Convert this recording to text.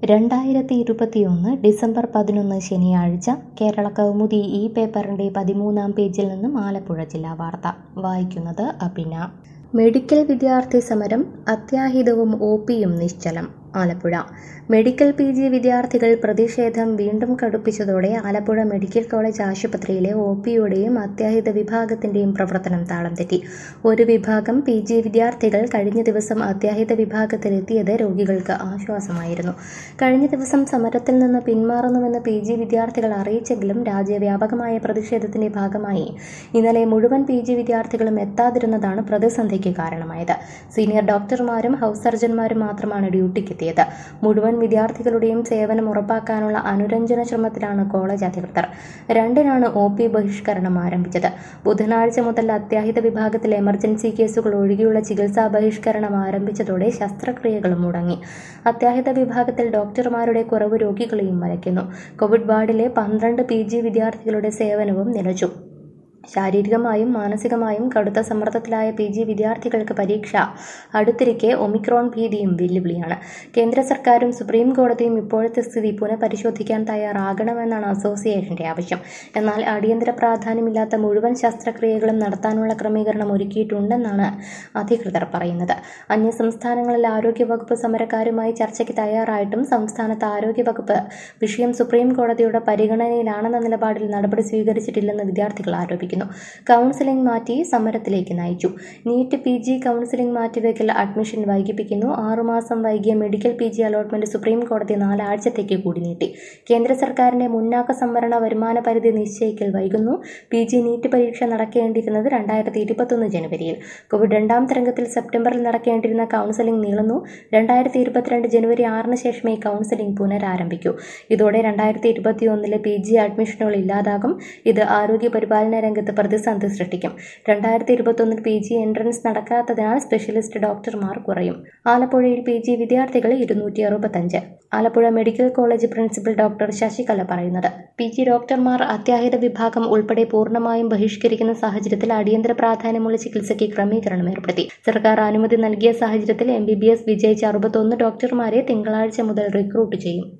2021 December 11 ശനിയാഴ്ച കേരള കൗമുദി ഈ പേപ്പറിന്റെ 13-ാം പേജിൽ നിന്നും ആലപ്പുഴ ജില്ലാ വാർത്ത വായിക്കുന്നത് അഭിന. മെഡിക്കൽ വിദ്യാർത്ഥി സമരം അത്യാഹിതവും ഒപിയും നിശ്ചലം. ആലപ്പുഴ മെഡിക്കൽ PG വിദ്യാർത്ഥികൾ പ്രതിഷേധം വീണ്ടും കടുപ്പിച്ചതോടെ ആലപ്പുഴ മെഡിക്കൽ കോളേജ് ആശുപത്രിയിലെ ഒപിയുടെയും അത്യാഹിത വിഭാഗത്തിന്റെയും പ്രവർത്തനം താളം തെറ്റി. ഒരു വിഭാഗം PG വിദ്യാർത്ഥികൾ കഴിഞ്ഞ ദിവസം അത്യാഹിത വിഭാഗത്തിലെത്തിയത് രോഗികൾക്ക് ആശ്വാസമായിരുന്നു. കഴിഞ്ഞ ദിവസം സമരത്തിൽ നിന്ന് പിന്മാറുന്നുവെന്ന് PG വിദ്യാർത്ഥികൾ അറിയിച്ചെങ്കിലും രാജ്യവ്യാപകമായ പ്രതിഷേധത്തിന്റെ ഭാഗമായി ഇന്നലെ മുഴുവൻ PG വിദ്യാർത്ഥികളും എത്താതിരുന്നതാണ് പ്രതിസന്ധിക്ക് കാരണമായത്. സീനിയർ ഡോക്ടർമാരും ഹൗസ് സർജന്മാരും മാത്രമാണ് ഡ്യൂട്ടിക്കെത്തിയത്. മുഴുവൻ വിദ്യാർത്ഥികളുടെയും സേവനം ഉറപ്പാക്കാനുള്ള അനുരഞ്ജന ശ്രമത്തിലാണ് കോളേജ് അധികൃതർ. 2-നാണ് OP ബഹിഷ്കരണം ആരംഭിച്ചത്. ബുധനാഴ്ച മുതൽ അത്യാഹിത വിഭാഗത്തിൽ എമർജൻസി കേസുകൾ ഒഴികെയുള്ള ചികിത്സാ ബഹിഷ്കരണം ആരംഭിച്ചതോടെ ശസ്ത്രക്രിയകളും മുടങ്ങി. അത്യാഹിത വിഭാഗത്തിൽ ഡോക്ടർമാരുടെ കുറവ് രോഗികളെയും വലയ്ക്കുന്നു. കോവിഡ് വാർഡിലെ 12 PG വിദ്യാർത്ഥികളുടെ സേവനവും നിലച്ചു. ശാരീരികമായും മാനസികമായും കടുത്ത സമ്മർദ്ദത്തിലായ PG വിദ്യാർത്ഥികൾക്ക് പരീക്ഷ അടുത്തിരിക്കെ ഒമിക്രോൺ ഭീതിയും വെല്ലുവിളിയാണ്. കേന്ദ്ര സർക്കാരും സുപ്രീം കോടതിയും ഇപ്പോഴത്തെ സ്ഥിതി പുനഃപരിശോധിക്കാൻ തയ്യാറാകണമെന്നാണ് അസോസിയേഷന്റെ ആവശ്യം. എന്നാൽ അടിയന്തര പ്രാധാന്യമില്ലാത്ത മുഴുവൻ ശസ്ത്രക്രിയകളും നടത്താനുള്ള ക്രമീകരണം ഒരുക്കിയിട്ടുണ്ടെന്നാണ് അധികൃതർ പറയുന്നത്. അന്യസംസ്ഥാനങ്ങളിൽ ആരോഗ്യവകുപ്പ് സമരക്കാരുമായി ചർച്ചയ്ക്ക് തയ്യാറായിട്ടും സംസ്ഥാനത്ത് ആരോഗ്യവകുപ്പ് വിഷയം സുപ്രീം കോടതിയുടെ പരിഗണനയിലാണെന്ന നിലപാടിൽ നടപടി സ്വീകരിച്ചിട്ടില്ലെന്ന് വിദ്യാർത്ഥികൾ ആരോപിക്കുന്നു. കൗൺസിലിംഗ് മാറ്റി സമരത്തിലേക്ക് നയിച്ചു. നീറ്റ് PG കൗൺസിലിംഗ് മാറ്റിവെക്കൽ അഡ്മിഷൻ വൈകിപ്പിക്കുന്നു. 6 മാസം വൈകിയ മെഡിക്കൽ PG അലോട്ട്മെന്റ് സുപ്രീം കോടതി 4 ആഴ്ചത്തേക്ക് കൂടി നീട്ടി. കേന്ദ്ര സർക്കാരിന്റെ മുന്നാക്ക സംവരണ വരുമാന പരിധി നിശ്ചയിക്കൽ വൈകുന്നു. PG നീറ്റ് പരീക്ഷ നടക്കേണ്ടിയിരുന്നത് 2021 ജനുവരിയിൽ. കോവിഡ് 2-ാം തരംഗത്തിൽ സെപ്റ്റംബറിൽ നടക്കേണ്ടിരുന്ന കൗൺസിലിംഗ് നീളുന്നു. 2022 ജനുവരി 6-ന് ശേഷമേ കൗൺസിലിംഗ് പുനരാരംഭിക്കൂ. ഇതോടെ 2021-ലെ PG അഡ്മിഷനുകൾ ഇല്ലാതാകും. ഇത് ആരോഗ്യ പരിപാലന രംഗത്ത് പ്രതിസന്ധി സൃഷ്ടിക്കും. 2021 PG എൻട്രൻസ് നടക്കാത്തതിനാൽ സ്പെഷ്യലിസ്റ്റ് ഡോക്ടർമാർ കുറയും. ആലപ്പുഴയിൽ PG വിദ്യാർത്ഥികൾ 265. Alappuzha medical college principal doctor Sasikala പറയുന്നത്, PG ഡോക്ടർമാർ അത്യാഹിത വിഭാഗം ഉൾപ്പെടെ പൂർണ്ണമായും ബഹിഷ്കരിക്കുന്ന സാഹചര്യത്തിൽ അടിയന്തര പ്രാധാന്യമുള്ള ചികിത്സയ്ക്ക് ക്രമീകരണം ഏർപ്പെടുത്തി. സർക്കാർ അനുമതി നൽകിയ സാഹചര്യത്തിൽ MBBS വിജയിച്ച 61 ഡോക്ടർമാരെ തിങ്കളാഴ്ച മുതൽ റിക്രൂട്ട് ചെയ്യും.